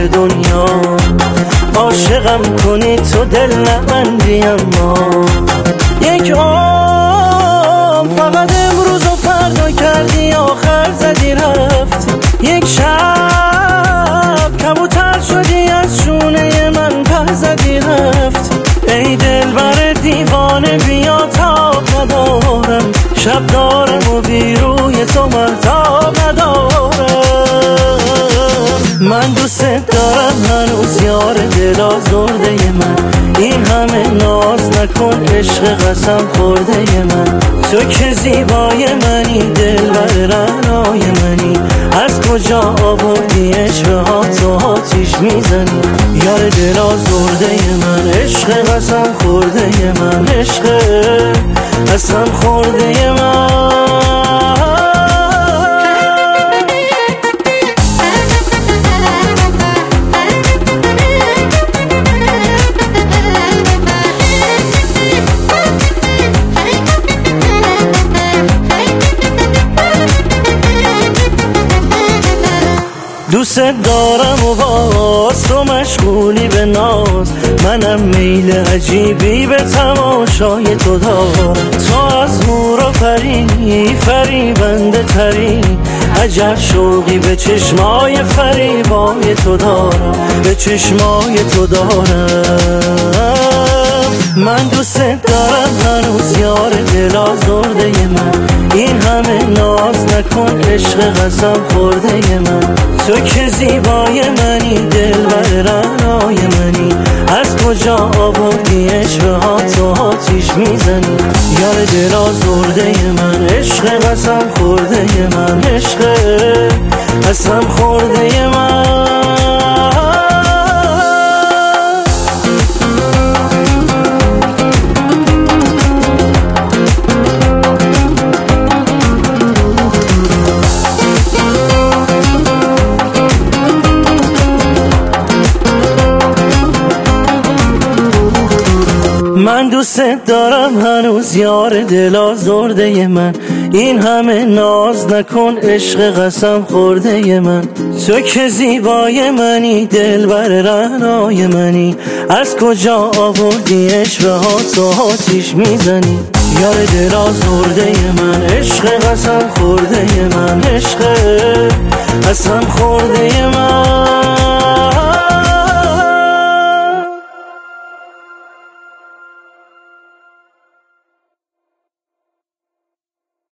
دنیا. عاشقم کنی تو دل نبندی، اما یک عمر فقط امروز و فردا کردی، آخر زدی رفتی. یک شب کبوتر شدی از شونه من، پر زدی رفتی. ای دلبر دیوانه بیا تاب ندارم، شب دارم و بی روی تو مهتاب ندارم. من دوست دارم هنوز یار دل آزرده من، این همه ناز نکن عشق قسم خورده من. تو که زیبای منی دلبر رعنای منی، از کجا آوردی عشق ها تو آتیش میزنی. یار دل آزرده من، عشق قسم خورده من، عشق قسم خورده من. دوست دارم و باز تو مشغولی به ناز، منم میل عجیبی به تماشای تو دارم. تو از نور و پری فریبنده تری، عجب شوقی به چشمای فریبای تو دارم، به چشمای تو دارم. من دوست دارم هنوز یار دل آزرده من، این همه ناز نکن عشق قسم خورده من. تو که زیبای منی دلبر رعنای منی، از کجا آوردی عشق ها تو آتیش میزنی. یار دل آزرده من، عشق قسم خورده من، عشق قسم خورده من. من دوست دارم هنوز یار دل آزرده من، این همه ناز نکن عشق قسم خورده من. تو که زیبای منی دلبر رعنای منی، از کجا آوردی عشق ها تو آتیش میزنی. یار دل آزرده من، عشق قسم خورده من، عشق قسم خورده من.